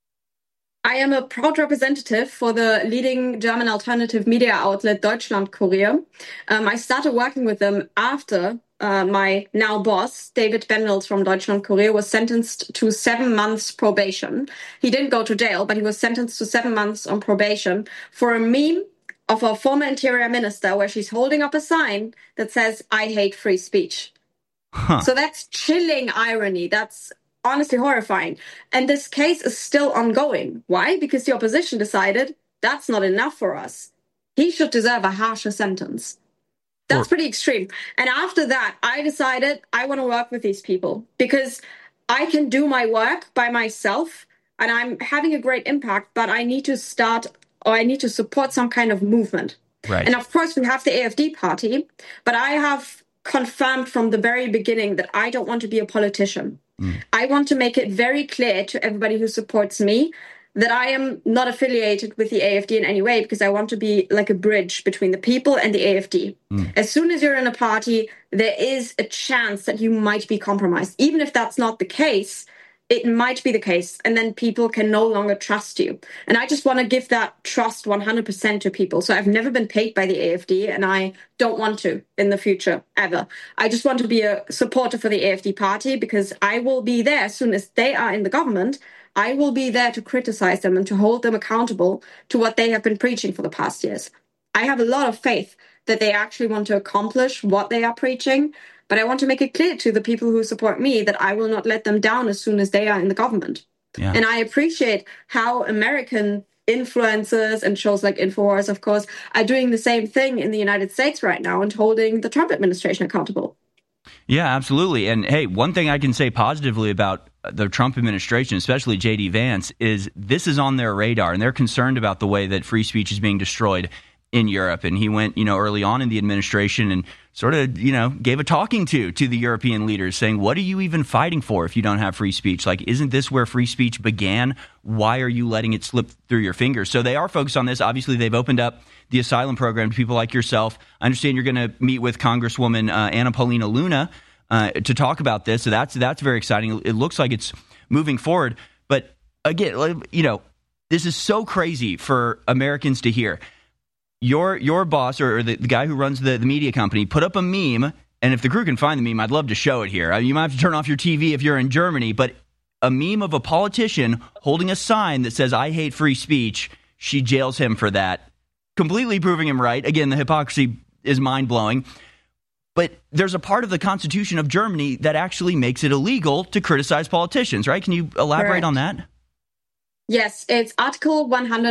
Speaker 15: I am a proud representative for the leading German alternative media outlet Deutschlandkurier. I started working with them after my now boss, David Bendels from Deutschlandkurier, was sentenced to 7 months probation. He didn't go to jail, but he was sentenced to 7 months on probation for a meme of a former interior minister where she's holding up a sign that says, "I hate free speech." Huh. So that's chilling irony. That's honestly horrifying. And this case is still ongoing. Why? Because the opposition decided that's not enough for us. He should deserve a harsher sentence. That's pretty extreme. And after that, I decided I want to work with these people because I can do my work by myself and I'm having a great impact, but I need to support some kind of movement. Right. And of course, we have the AfD party, but I have confirmed from the very beginning that I don't want to be a politician. I want to make it very clear to everybody who supports me that I am not affiliated with the AfD in any way because I want to be like a bridge between the people and the AfD. As soon as you're in a party, there is a chance that you might be compromised. Even if that's not the case, it might be the case, and then people can no longer trust you. And I just want to give that trust 100% to people. So I've never been paid by the AfD, and I don't want to in the future, ever. I just want to be a supporter for the AfD party because I will be there as soon as they are in the government. I will be there to criticize them and to hold them accountable to what they have been preaching for the past years. I have a lot of faith that they actually want to accomplish what they are preaching. But I want to make it clear to the people who support me that I will not let them down as soon as they are in the government. Yeah. And I appreciate how American influencers and shows like InfoWars, of course, are doing the same thing in the United States right now and holding the Trump administration accountable.
Speaker 1: Yeah, absolutely. And hey, one thing I can say positively about the Trump administration, especially J.D. Vance, is this is on their radar and they're concerned about the way that free speech is being destroyed in Europe. And he went, early on in the administration and sort of, gave a talking to the European leaders saying, what are you even fighting for if you don't have free speech? Like, isn't this where free speech began? Why are you letting it slip through your fingers? So they are focused on this. Obviously, they've opened up the asylum program to people like yourself. I understand you're going to meet with Congresswoman Anna Paulina Luna to talk about this. So that's very exciting. It looks like it's moving forward. But again, this is so crazy for Americans to hear. Your boss or the guy who runs the media company put up a meme, and if the crew can find the meme, I'd love to show it here. You might have to turn off your TV if you're in Germany, but a meme of a politician holding a sign that says, "I hate free speech." She jails him for that, completely proving him right. Again, the hypocrisy is mind-blowing. But there's a part of the Constitution of Germany that actually makes it illegal to criticize politicians, right? Can you elaborate on that?
Speaker 15: Yes, it's Article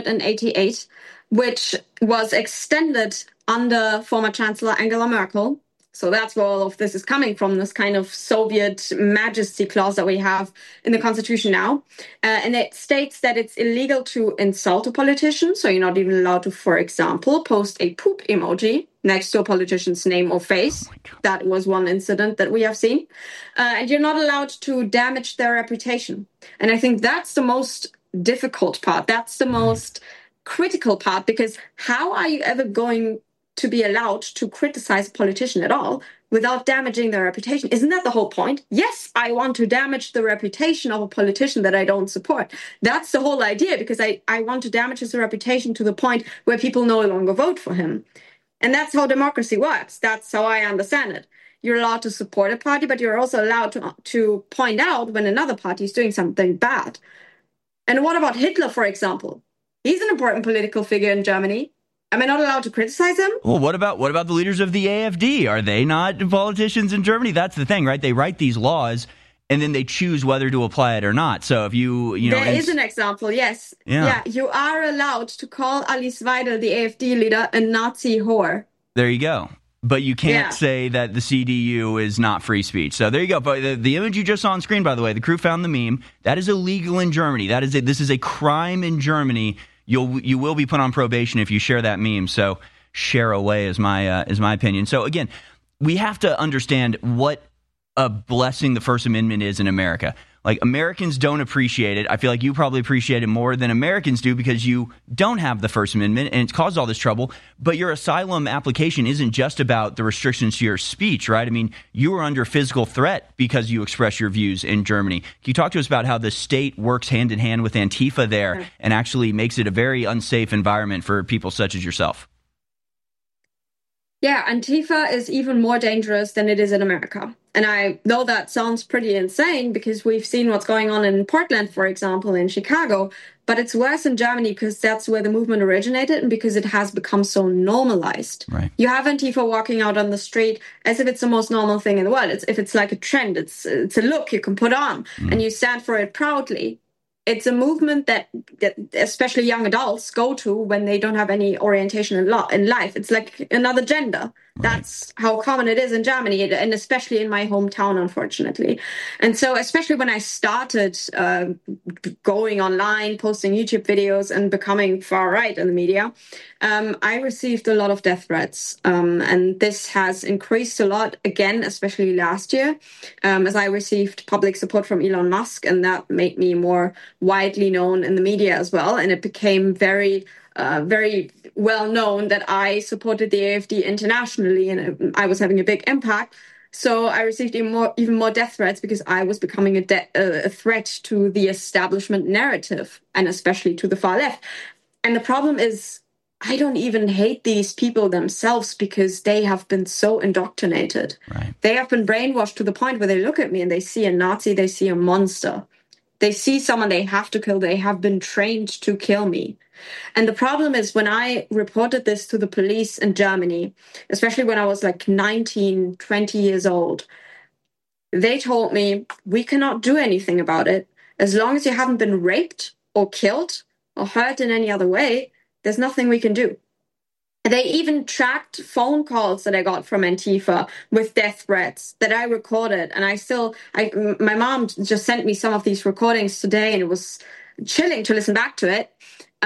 Speaker 15: 188, which was extended under former Chancellor Angela Merkel. So that's where all of this is coming from, this kind of Soviet majesty clause that we have in the Constitution now. And it states that it's illegal to insult a politician. So you're not even allowed to, for example, post a poop emoji next to a politician's name or face. That was one incident that we have seen. And you're not allowed to damage their reputation. And I think that's the most difficult part. That's the most critical part, because how are you ever going to be allowed to criticize a politician at all without damaging their reputation? Isn't that the whole point? Yes, I want to damage the reputation of a politician that I don't support. That's the whole idea, because I want to damage his reputation to the point where people no longer vote for him. And that's how democracy works. That's how I understand it. You're allowed to support a party, but you're also allowed to point out when another party is doing something bad. And what about Hitler, for example? He's an important political figure in Germany. Am I not allowed to criticize him?
Speaker 1: Well, what about the leaders of the AfD? Are they not politicians in Germany? That's the thing, right? They write these laws, and then they choose whether to apply it or not. So if you know...
Speaker 15: There is an example, yes. Yeah, you are allowed to call Alice Weidel, the AfD leader, a Nazi whore.
Speaker 1: There you go. But you can't say that the CDU is not free speech. So there you go. But the image you just saw on screen, by the way, the crew found the meme. That is illegal in Germany. This is a crime in Germany. You will be put on probation if you share that meme. So share away is my opinion. So again, we have to understand what a blessing the First Amendment is in America. Like, Americans don't appreciate it. I feel like you probably appreciate it more than Americans do because you don't have the First Amendment and it's caused all this trouble. But your asylum application isn't just about the restrictions to your speech, right? I mean, you were under physical threat because you express your views in Germany. Can you talk to us about how the state works hand in hand with Antifa there and actually makes it a very unsafe environment for people such as yourself?
Speaker 15: Yeah, Antifa is even more dangerous than it is in America. And I know that sounds pretty insane because we've seen what's going on in Portland, for example, in Chicago. But it's worse in Germany because that's where the movement originated and because it has become so normalized.
Speaker 1: Right.
Speaker 15: You have Antifa walking out on the street as if it's the most normal thing in the world. It's like a trend. It's a look you can put on and you stand for it proudly. It's a movement that especially young adults go to when they don't have any orientation in life. It's like another gender. Right. That's how common it is in Germany, and especially in my hometown, unfortunately. And so especially when I started going online, posting YouTube videos and becoming far right in the media, I received a lot of death threats. And this has increased a lot again, especially last year, as I received public support from Elon Musk, and that made me more widely known in the media as well. And it became very well known that I supported the AfD internationally and I was having a big impact. So I received even more death threats because I was becoming a threat to the establishment narrative and especially to the far left. And the problem is, I don't even hate these people themselves because they have been so indoctrinated.
Speaker 1: Right.
Speaker 15: They have been brainwashed to the point where they look at me and they see a Nazi, they see a monster. They see someone they have to kill. They have been trained to kill me. And the problem is when I reported this to the police in Germany, especially when I was like 19, 20 years old, they told me, we cannot do anything about it. As long as you haven't been raped or killed or hurt in any other way, there's nothing we can do. They even tracked phone calls that I got from Antifa with death threats that I recorded. And my mom just sent me some of these recordings today, and it was chilling to listen back to it.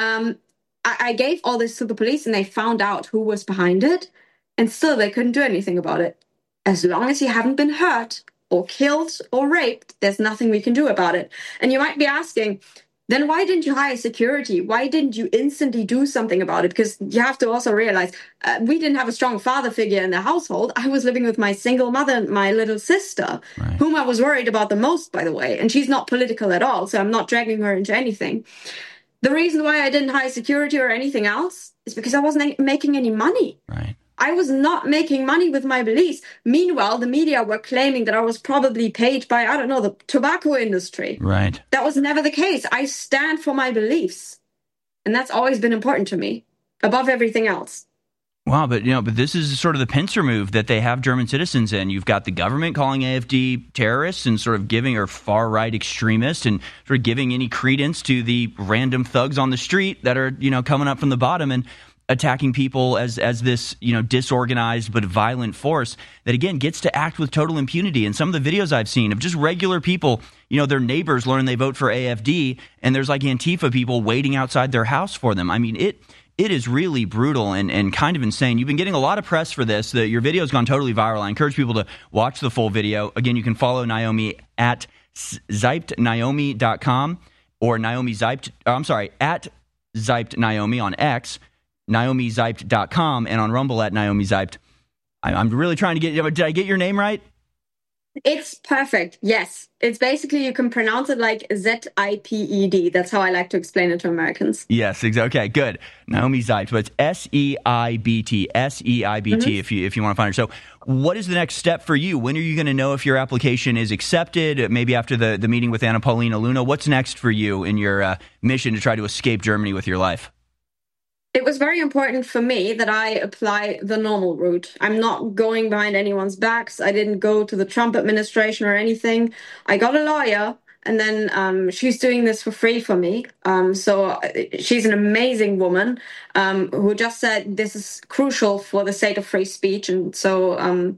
Speaker 15: I gave all this to the police and they found out who was behind it, and still they couldn't do anything about it. As long as you haven't been hurt or killed or raped, there's nothing we can do about it. And you might be asking, then why didn't you hire security? Why didn't you instantly do something about it? Because you have to also realize we didn't have a strong father figure in the household. I was living with my single mother and my little sister,
Speaker 1: right,
Speaker 15: whom I was worried about the most, by the way. And she's not political at all, so I'm not dragging her into anything. The reason why I didn't hire security or anything else is because I wasn't making any money.
Speaker 1: Right.
Speaker 15: I was not making money with my beliefs. Meanwhile, the media were claiming that I was probably paid by, I don't know, the tobacco industry.
Speaker 1: Right.
Speaker 15: That was never the case. I stand for my beliefs. And that's always been important to me, above everything else.
Speaker 1: Wow, but this is sort of the pincer move that they have German citizens in. You've got the government calling AfD terrorists and sort of giving or far-right extremists and sort of giving any credence to the random thugs on the street that are, coming up from the bottom and attacking people as this, disorganized but violent force that, again, gets to act with total impunity. And some of the videos I've seen of just regular people, their neighbors learn they vote for AfD, and there's like Antifa people waiting outside their house for them. I mean, it is really brutal and kind of insane. You've been getting a lot of press for this. Your video's gone totally viral. I encourage people to watch the full video. Again, you can follow Naomi at ZypedNaomi.com or Naomi Zyped. At Zyped Naomi on X, NaomiZyped.com, and on Rumble at Naomi Zyped. I'm really trying to get. Did I get your name right?
Speaker 15: It's perfect. Yes. It's basically, you can pronounce it like Ziped. That's how I like to explain it to Americans.
Speaker 1: Yes, exactly. Okay, good. Naomi Zyped, but it's Seibt, Seibt if you want to find her. So what is the next step for you? When are you going to know if your application is accepted? Maybe after the meeting with Anna Paulina Luna. What's next for you in your mission to try to escape Germany with your life?
Speaker 15: It was very important for me that I apply the normal route. I'm not going behind anyone's backs. I didn't go to the Trump administration or anything. I got a lawyer, and then she's doing this for free for me. So she's an amazing woman who just said this is crucial for the sake of free speech. And so,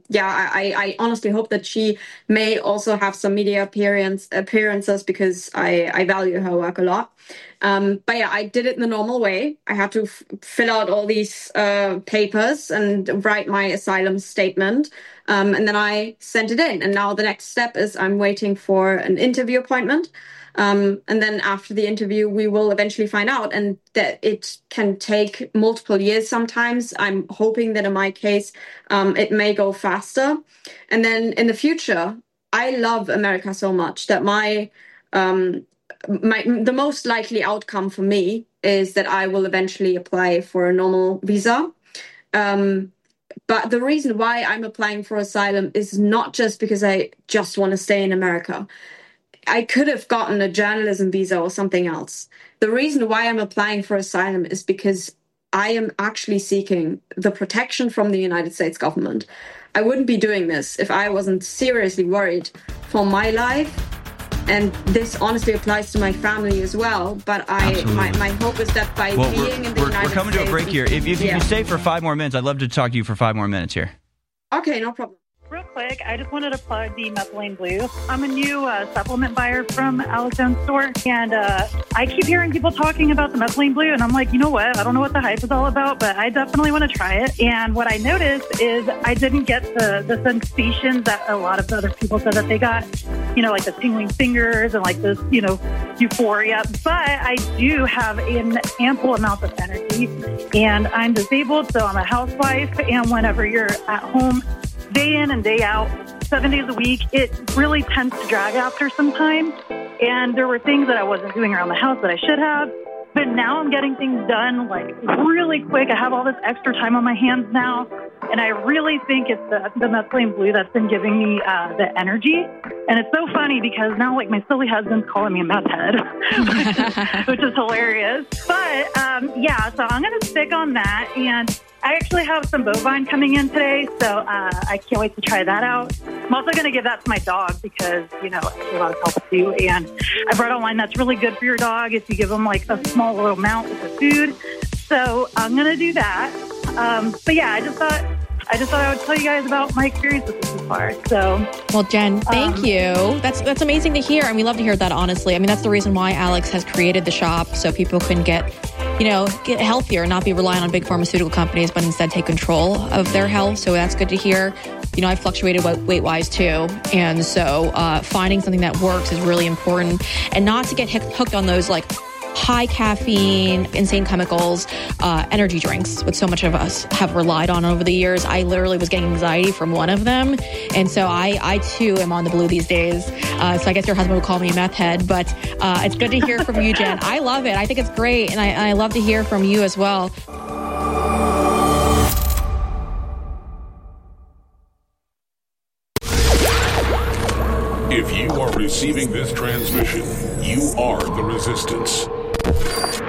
Speaker 15: I honestly hope that she may also have some media appearances because I value her work a lot. But yeah, I did it in the normal way. I had to fill out all these papers and write my asylum statement. And then I sent it in. And now the next step is I'm waiting for an interview appointment. And then after the interview, we will eventually find out. And that it can take multiple years sometimes. I'm hoping that in my case, it may go faster. And then in the future, I love America so much that the most likely outcome for me is that I will eventually apply for a normal visa. But the reason why I'm applying for asylum is not just because I just want to stay in America. I could have gotten a journalism visa or something else. The reason why I'm applying for asylum is because I am actually seeking the protection from the United States government. I wouldn't be doing this if I wasn't seriously worried for my life. And this honestly applies to my family as well. But my hope is that by being in the United States...
Speaker 1: We're coming to a break here. If you can stay for 5 more minutes, I'd love to talk to you for 5 more minutes here.
Speaker 15: Okay, no problem.
Speaker 16: Real quick, I just wanted to plug the Methylene Blue. I'm a new supplement buyer from Alex Own Store, and I keep hearing people talking about the Methylene Blue, and I'm like, you know what? I don't know what the hype is all about, but I definitely want to try it. And what I noticed is I didn't get the sensations that a lot of the other people said that they got, like the tingling fingers and like this, euphoria. But I do have an ample amount of energy, and I'm disabled, so I'm a housewife, and whenever you're at home, day in and day out, 7 days a week, it really tends to drag after some time. And there were things that I wasn't doing around the house that I should have. But now I'm getting things done like really quick. I have all this extra time on my hands now. And I really think it's the Methylene Blue that's been giving me the energy. And it's so funny because now like my silly husband's calling me a meth head, which is hilarious. But so I'm going to stick on that. And I actually have some bovine coming in today, so I can't wait to try that out. I'm also going to give that to my dog because, it's a lot of help too. And I brought online that's really good for your dog if you give them like a small little amount with the food. So I'm going to do that. But yeah, I just thought I would tell you guys about my experience with this so far. So,
Speaker 17: well, Jen, thank you. That's amazing to hear, and we love to hear that. Honestly, I mean, that's the reason why Alex has created the shop so people can get healthier and not be reliant on big pharmaceutical companies, but instead take control of their health. So that's good to hear. I fluctuated weight-wise too, and so finding something that works is really important, and not to get hooked on those like high caffeine, insane chemicals, energy drinks, which so much of us have relied on over the years. I literally was getting anxiety from one of them. And so I too am on the blue these days. So I guess your husband would call me a meth head, but it's good to hear from you, Jen. I love it. I think it's great. And I love to hear from you as well.
Speaker 13: receiving this transmission, you are the resistance.